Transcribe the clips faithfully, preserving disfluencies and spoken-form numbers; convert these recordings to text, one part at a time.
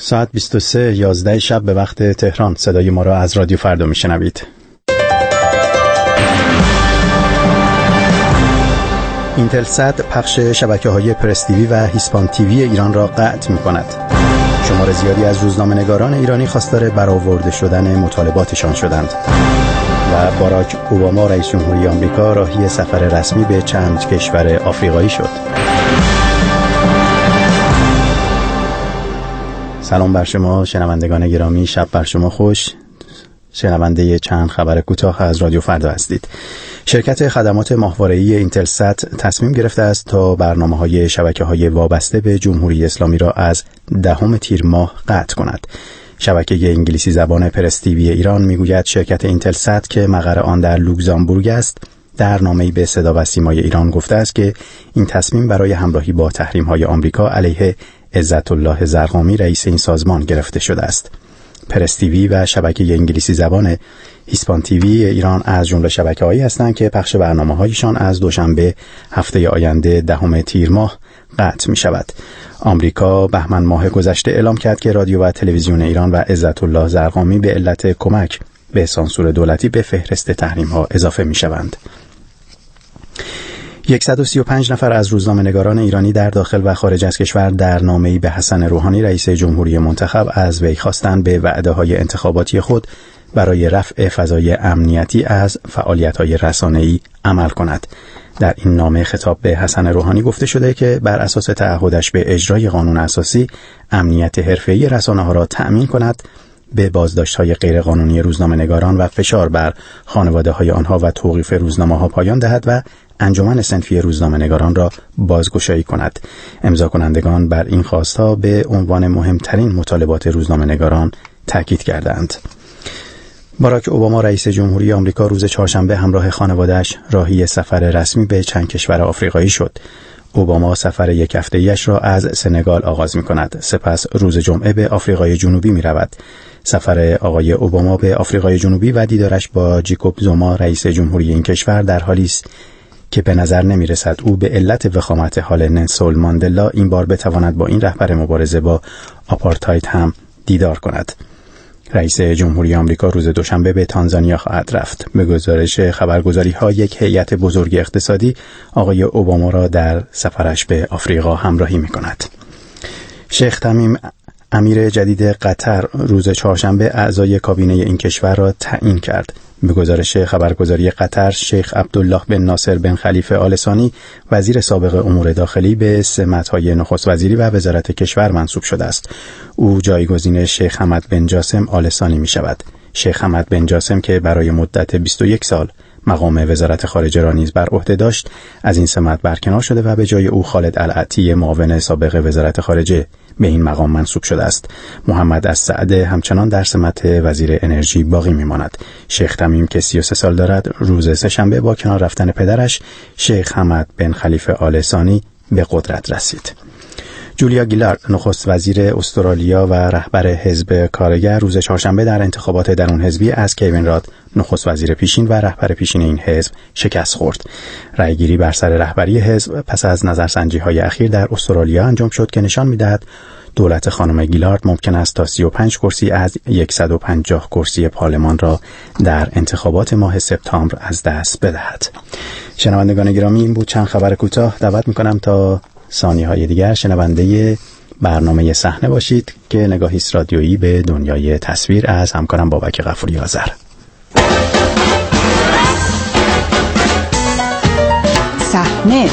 ساعت بیست و سه یازده شب به وقت تهران. صدای ما را از رادیو فردا میشنوید. اینتلسات پخش شبکه‌های پرس تیوی و هیسپان تیوی ایران را قطع می‌کند. شمار زیادی از روزنامه‌نگاران ایرانی خواستار برآورده شدن مطالباتشان شدند و باراک اوباما رئیس جمهوری آمریکا راهی سفر رسمی به چند کشور آفریقایی شد. سلام بر شما شنوندگان گرامی، شب بر شما خوش. شنونده چند خبر کوتاه از رادیو فردا هستید. شرکت خدمات ماهواره‌ای اینتلسات تصمیم گرفته است تا برنامه‌های شبکه‌های وابسته به جمهوری اسلامی را از دهم تیر ماه قطع کند. شبکه انگلیسی زبان پرس تیوی ایران میگوید شرکت اینتلسات که مقر آن در لوکزامبورگ است، در نامه‌ای به صدا و سیمای ایران گفته است که این تصمیم برای همراهی با تحریم‌های آمریکا علیه عزت الله زرقامی رئیس این سازمان گرفته شده است. پرس تیوی و شبکه انگلیسی زبان هیسپان تیوی ایران از جمله شبکه‌هایی هستند که پخش برنامه‌هایشان از دوشنبه هفته آینده دهم تیر ماه قطع می‌شود. آمریکا بهمن ماه گذشته اعلام کرد که رادیو و تلویزیون ایران و عزت الله زرقامی به علت کمک به سانسور دولتی به فهرست تحریم‌ها اضافه می‌شوند. صد و سی و پنج نفر از روزنامه‌نگاران ایرانی در داخل و خارج از کشور در نامه‌ای به حسن روحانی رئیس جمهوری منتخب از وی خواستند به وعده‌های انتخاباتی خود برای رفع فضای امنیتی از فعالیت‌های رسانه‌ای عمل کند. در این نامه خطاب به حسن روحانی گفته شده که بر اساس تعهدش به اجرای قانون اساسی امنیت حرفه‌ای رسانه‌ها را تأمین کند، به بازداشت‌های غیرقانونی روزنامه‌نگاران و فشار بر خانواده‌های آنها و توقیف روزنامه‌ها پایان دهد و انجمن صنفی روزنامه‌نگاران را بازگشایی کند. امضا کنندگان بر این خواست‌ها به عنوان مهمترین مطالبات روزنامه‌نگاران تاکید کردند. باراک اوباما رئیس جمهوری آمریکا روز چهارشنبه همراه خانواده‌اش راهی سفر رسمی به چند کشور آفریقایی شد. اوباما سفر یک هفته‌ایش را از سنگال آغاز می‌کند، سپس روز جمعه به آفریقای جنوبی می‌رود. سفر آقای اوباما به آفریقای جنوبی و دیدارش با جیکوب زوما رئیس جمهوری این کشور در حالی است که به نظر نمی‌رسد او به علت وخامت حال نلسون ماندلا این بار بتواند با این رهبر مبارزه با آپارتاید هم دیدار کند. رئیس جمهوری آمریکا روز دوشنبه به تانزانیا خواهد رفت. به گزارش خبرگزاری‌ها یک هیئت بزرگ اقتصادی آقای اوباما را در سفرش به آفریقا همراهی می‌کند. شیخ تمیم امیر جدید قطر روز چهارشنبه اعضای کابینه این کشور را تعیین کرد. به گزارش خبرگزاری قطر، شیخ عبدالله بن ناصر بن خلیفه آل ثانی وزیر سابق امور داخلی به سمت‌های نخست وزیری و وزارت کشور منصوب شده است. او جایگزین شیخ حمد بن جاسم آل ثانی می‌شود. شیخ حمد بن جاسم که برای مدت بیست و یک سال مقام وزارت خارجه را نیز بر عهده داشت، از این سمت برکنار شده و به جای او خالد العطی معاون سابق وزارت خارجه به این مقام منصوب شده است. محمد السعد همچنان در سمت وزیر انرژی باقی میماند. شیخ تمیم که سی و سه سال دارد، روز سه‌شنبه با کنار رفتن پدرش شیخ حمد بن خلیفه آل ثانی به قدرت رسید. جولیا گیلارد نخست وزیر استرالیا و رهبر حزب کارگر روز چهارشنبه در انتخابات درون حزبی از کیوین راد نخست وزیر پیشین و رهبر پیشین این حزب شکست خورد. رأیگیری بر سر رهبری حزب پس از نظرسنجی‌های اخیر در استرالیا انجام شد که نشان می‌دهد دولت خانم گیلارد ممکن است تا سی و پنج کرسی از صد و پنجاه کرسی پارلمان را در انتخابات ماه سپتامبر از دست بدهد. شنوندگان گرامی، این بود چند خبر کوتاه. دعوت می‌کنم تا ثانیه‌های دیگر شنونده برنامه صحنه باشید که نگاهی است رادیویی به دنیای تصویر از همکارم بابک غفوری آذر. صحنه،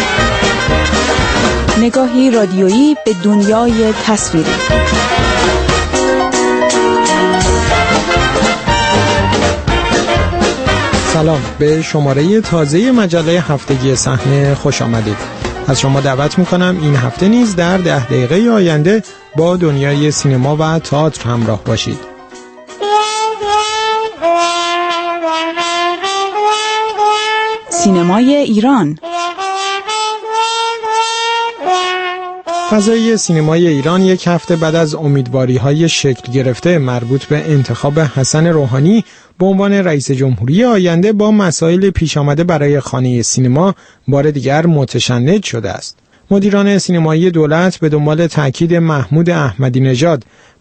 نگاهی رادیویی به دنیای تصویری. سلام، به شماره تازه مجله هفتگی صحنه خوش آمدید. از شما دعوت میکنم این هفته نیز در ده دقیقه آینده با دنیای سینما و تئاتر همراه باشید. سینمای ایران. فضای سینمای ایران یک هفته بعد از امیدواری‌های شکل گرفته مربوط به انتخاب حسن روحانی به عنوان رئیس جمهوری آینده با مسائل پیش آمده برای خانه سینما بار دیگر متشنج شده است. مدیران سینمایی دولت به دنبال تأکید محمود احمدی نژاد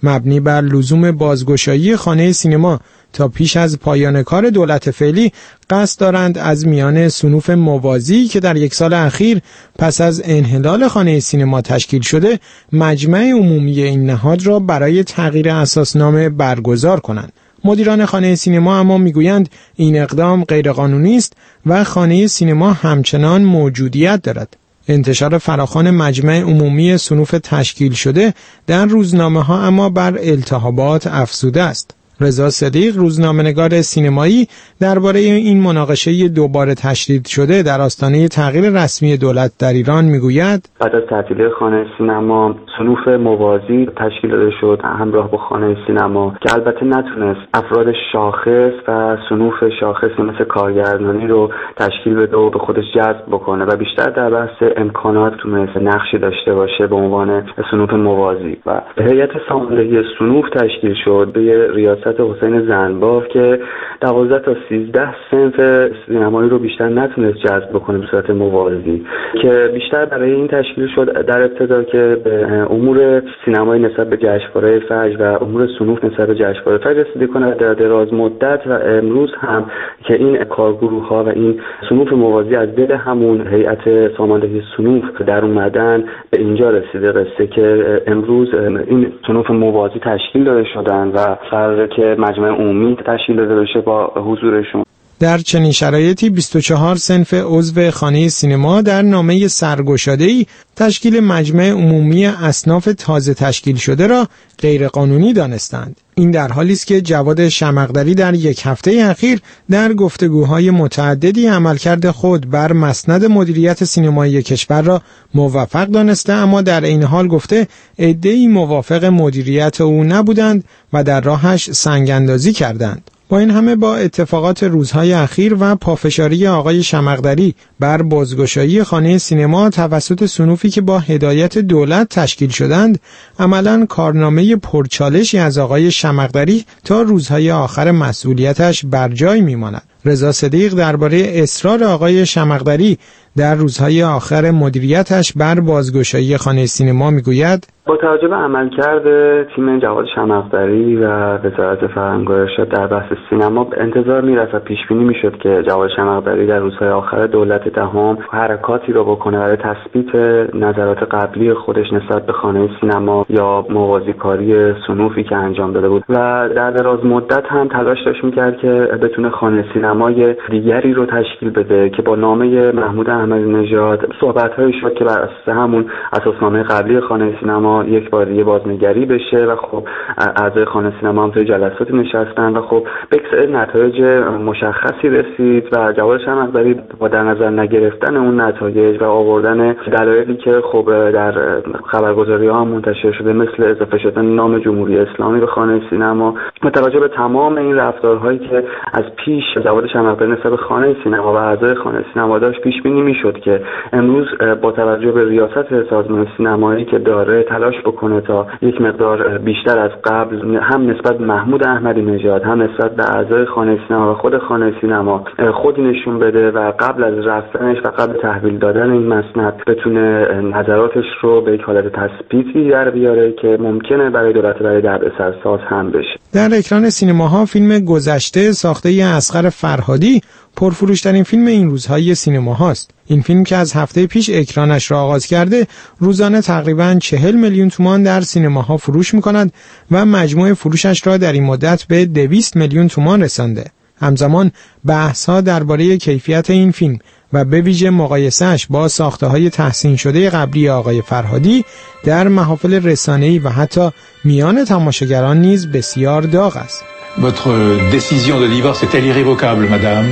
مبنی بر لزوم بازگشایی خانه سینما تا پیش از پایان کار دولت فعلی قصد دارند از میان صنوف موازی که در یک سال اخیر پس از انحلال خانه سینما تشکیل شده مجمع عمومی این نهاد را برای تغییر اساسنامه برگزار کنند. مدیران خانه سینما اما میگویند این اقدام غیرقانونی است و خانه سینما همچنان موجودیت دارد. انتشار فراخوان مجمع عمومی صنوف تشکیل شده در روزنامه‌ها اما بر التهابات افزوده است. رضا صدیق، روزنامه‌نگار سینمایی، درباره این مناقشه دوباره تشدید شده در آستانه تغییر رسمی دولت در ایران میگوید: بعد از تعطیلی خانه سینما صنوف موازی تشکیل داده شد همراه با خانه سینما که البته نتونست افراد شاخص و صنوف شاخصی مثل کارگردانی رو تشکیل بده و به خودش جذب بکنه و بیشتر در بحث امکانات تونست نقشی داشته باشه به عنوان صنوف موازی. و هیئت ساماندهی صنوف تشکیل شد به ریاست حسین زنباف که دوازده تا سیزده صنف سینمایی رو بیشتر نتونست جذب بکنه به صورت موازی، که بیشتر برای این تشکیل شد در ابتدا که به امور سینمایی نسبت به جشنواره فجر و امور صنوف نسبت به جشنواره فجر رسیدگی کنه در دراز مدت و امروز هم که این کارگروه ها و این صنوف موازی از دل همون هیئت ساماندهی صنوف در اومدن به اینجا رسیده قصه که امروز این صنوف موازی تشکیل داده شدن و قراره که مجمع عمومی تشکیل داده بشه با حضورشون. در چنین شرایطی بیست و چهار صنف عضو خانه سینما در نامه سرگشاده‌ای تشکیل مجمع عمومی اصناف تازه تشکیل شده را غیرقانونی دانستند. این در حالی است که جواد شمقدری در یک هفته اخیر در گفتگوهای متعددی عملکرد خود بر مسند مدیریت سینمایی کشور را موفق دانسته، اما در این حال گفته عده‌ای موافق مدیریت او نبودند و در راهش سنگ‌اندازی کردند. با این همه با اتفاقات روزهای اخیر و پافشاری آقای شمقدری بر بازگشایی خانه سینما توسط صنوفی که با هدایت دولت تشکیل شدند، عملاً کارنامه پرچالشی از آقای شمقدری تا روزهای آخر مسئولیتش بر جای میماند. رضا صدیق درباره اصرار آقای شمقدری در روزهای آخر مدیریتش بر بازگشایی خانه سینما میگوید: با توجه به عملکرد تیم جواد شمقدری و وزارت فرهنگ و ارشاد در بحث سینما انتظار میرفت و پیش بینی میشد که جواد شمقدری در روزهای آخر دولت دهم حرکاتی را بکنه برای تثبیت نظرات قبلی خودش نسبت به خانه سینما یا موازی کاری صنوفی که انجام داده بود و در دراز مدت هم تلاش داشت میکرد که بتونه خانه سینمای دیگری رو تشکیل بده که با نامه محمود احمدی نژاد صحبت‌هایی شد که بر اساس همون اساسنامه قبلی خانه سینما یک بار دیگه بازنگری بشه و خب اعضای خانه سینما هم توی جلساتی نشستن و خب به نتایج مشخصی رسید و جواد شمقدری با در نظر نگرفتن اون نتایج و آوردن دلایلی که خب در خبرگزاری‌ها هم منتشر شده مثل اضافه شدن نام جمهوری اسلامی به خانه سینما، متوجه به تمام این رفتارهایی که از پیش جواد شمقدری نسبت به خانه سینما و اعضای خانه سینما داشت پیش بینی میشد که امروز با توجه به ریاست سازمان سینمایی که داره تلاش بکنه تا یک مقدار بیشتر از قبل هم نسبت به محمود احمدی نژاد هم نسبت به اعضای خانه سینما و خود خانه سینما خودی نشون بده و قبل از رفتنش و قبل تحویل دادن این مسند بتونه نظراتش رو به یک حالت تثبیتی در بیاره که ممکنه برای دولت برای دردسر ساز هم بشه. در اکران سینماها فیلم گذشته ساخته اصغر فرهادی پرفروشترین فیلم این روزهای سینما هاست. این فیلم که از هفته پیش اکرانش را آغاز کرده روزانه تقریباً چهل میلیون تومان در سینماها فروش می‌کند و مجموع فروشش را در این مدت به دویست میلیون تومان رسانده. همزمان بحث‌ها درباره کیفیت این فیلم و به ویژه مقایسه‌اش با ساخته‌های تحسین شده قبلی آقای فرهادی در محافل رسانه‌ای و حتی میان تماشاگران نیز بسیار داغ است. Votre décision de divorce est-elle irrévocable, madame?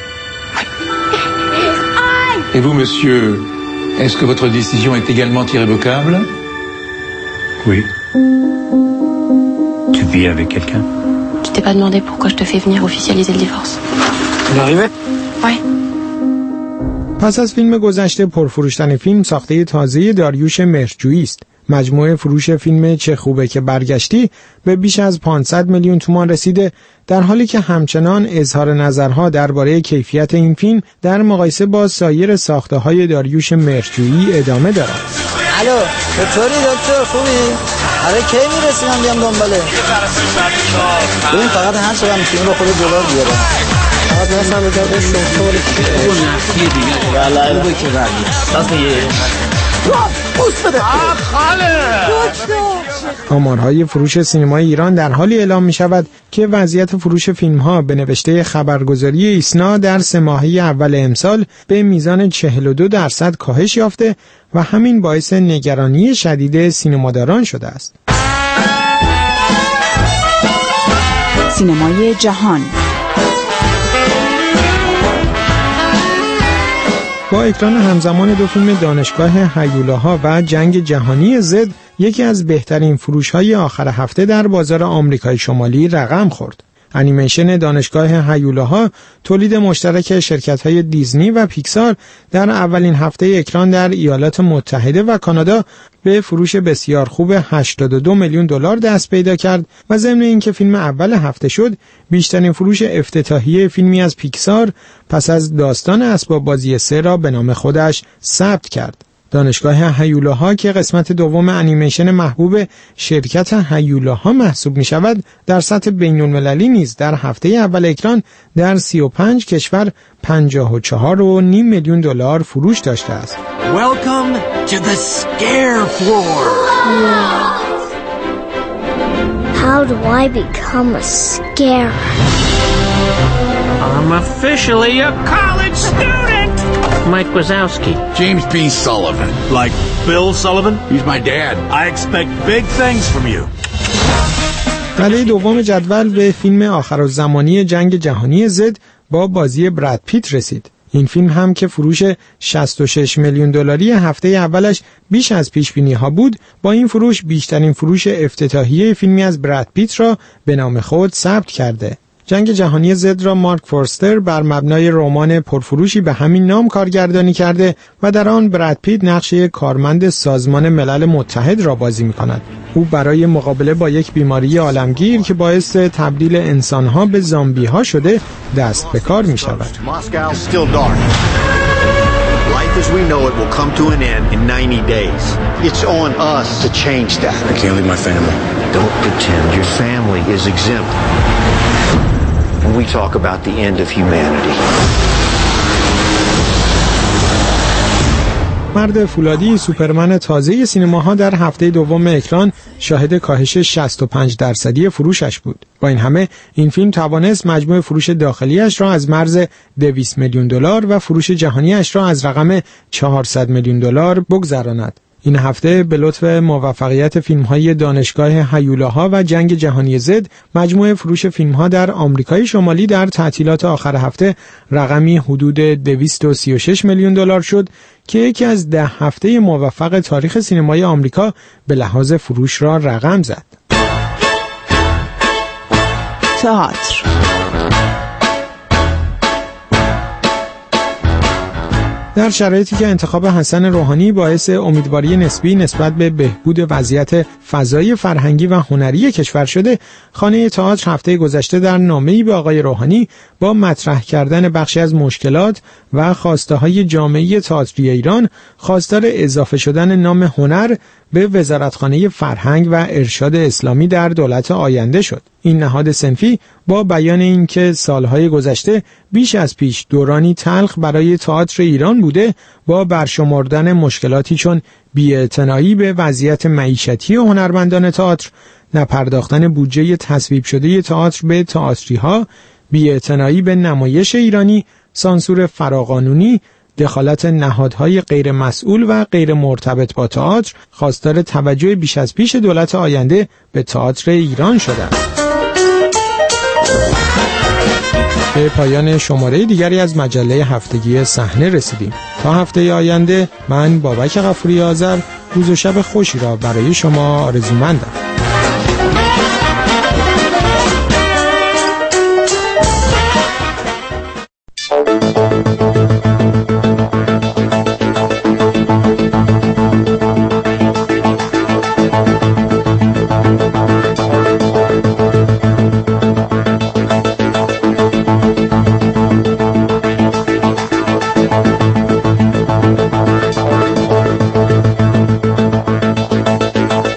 Et vous, monsieur, est-ce que votre décision est également irrévocable? Oui. Tu vis avec quelqu'un? Tu t'es pas demandé pourquoi je te fais venir officialiser le divorce? On est arrivé? Ouais. پس از فیلم گذشته پرفروشترین فیلم ساخته تازه داریوش مهرجویی است. مجموع فروش فیلم چه خوبه که برگشتی به بیش از پانصد میلیون تومان رسیده، در حالی که همچنان اظهار نظرها درباره کیفیت این فیلم در مقایسه با سایر ساخته‌های داریوش مهرجویی ادامه دارد. الو چطوری دکتر خوبی؟ آره کی میرسیدم بیام دنباله؟ ببین فقط هر چقدر میتونی با خود دلار بیاره. فقط مثلا بگم به شوخوری که اون نفیه دیگه بله بگو که برگی دست یه بوست بده آمارهای فروش سینمای ایران در حالی اعلام می شود که وضعیت فروش فیلم ها به نوشته خبرگزاری ایسنا در سه ماهه اول امسال به میزان چهل و دو درصد کاهش یافته و همین باعث نگرانی شدید سینماداران شده است. سینمای جهان با اکران همزمان دو فیلم دانشگاه هیولاها و جنگ جهانی زد، یکی از بهترین فروش‌های آخر هفته در بازار آمریکای شمالی رقم خورد. انیمیشن دانشگاه هیولاها تولید مشترک شرکت‌های دیزنی و پیکسار در اولین هفته اکران در ایالات متحده و کانادا به فروش بسیار خوب هشتاد و دو میلیون دلار دست پیدا کرد و ضمن اینکه فیلم اول هفته شد، بیشترین فروش افتتاحیه فیلمی از پیکسار پس از داستان اسباب بازی سه را به نام خودش ثبت کرد. دانشگاه هیولاها که قسمت دوم انیمیشن محبوب شرکت هیولاها محسوب می شود، در سطح بین المللی نیز در هفته اول اکران در سی و پنج کشور پنجاه و چهار و نیم میلیون دلار فروش داشته است. Welcome to the scare floor. How do I become a scare? I'm officially a college student. Mike Wazowski. James B. Sullivan. Like Bill Sullivan? He's my dad. I expect big things from you. رده دوم جدول به فیلم آخرالزمانی جنگ جهانی زد با بازی براد پیت رسید. این فیلم هم که فروش شصت و شش میلیون دلاری هفته اولش بیش از پیش بینی ها بود، با این فروش بیشترین فروش افتتاحیه فیلمی از براد پیت را به نام خود ثبت کرده. جنگ جهانی زد را مارک فورستر بر مبنای رمان پرفروشی به همین نام کارگردانی کرده و در آن براد پیت نقش یک کارمند سازمان ملل متحد را بازی می‌کند. او برای مقابله با یک بیماری عالمگیر که باعث تبدیل انسان‌ها به زامبی‌ها شده دست به کار می‌شود. Life as we know it will come to an end in ninety days. It's on us to change that. I can't leave my family. Don't pretend your family is exempt. When we talk about the end of humanity. مرد فولادی سوپرمن تازه سینماها در هفته دوم اکران شاهد کاهش شصت و پنج درصدی فروشش بود. با این همه این فیلم توانست مجموع فروش داخلیش را از مرز دویست میلیون دلار و فروش جهانیش را از رقم چهارصد میلیون دلار بگذراند. این هفته به لطف موفقیت فیلم‌های دانشگاه هیولاها و جنگ جهانی زد، مجموع فروش فیلم‌ها در آمریکای شمالی در تعطیلات آخر هفته رقمی حدود دویست و سی و شش میلیون دلار شد که یکی از ده هفته موفق تاریخ سینمای آمریکا به لحاظ فروش را رقم زد. تئاتر. در شرایطی که انتخاب حسن روحانی باعث امیدواری نسبی نسبت به بهبود وضعیت فضایی فرهنگی و هنری کشور شده، خانه تئاتر هفته گذشته در نامه‌ای به آقای روحانی با مطرح کردن بخشی از مشکلات و خواسته‌های جامعه تئاتری ایران خواستار اضافه شدن نام هنر به وزارتخانه فرهنگ و ارشاد اسلامی در دولت آینده شد. این نهاد صنفی با بیان اینکه سالهای گذشته بیش از پیش دورانی تلخ برای تئاتر ایران بوده، با برشمردن مشکلاتی چون بی‌اعتنایی به وضعیت معیشتی هنرمندان تئاتر، نپرداختن بودجه تصویب شده تئاتر به تئاتری‌ها، بی‌اعتنایی به نمایش ایرانی، سانسور فراقانونی، دخالت نهادهای غیر مسئول و غیر مرتبط با تئاتر، خواستار توجه بیش از پیش دولت آینده به تئاتر ایران شده است. به پایان شماره دیگری از مجله هفتگی صحنه رسیدیم. تا هفته آینده من بابک غفوری آذر روز و شب خوشی را برای شما آرزومندم.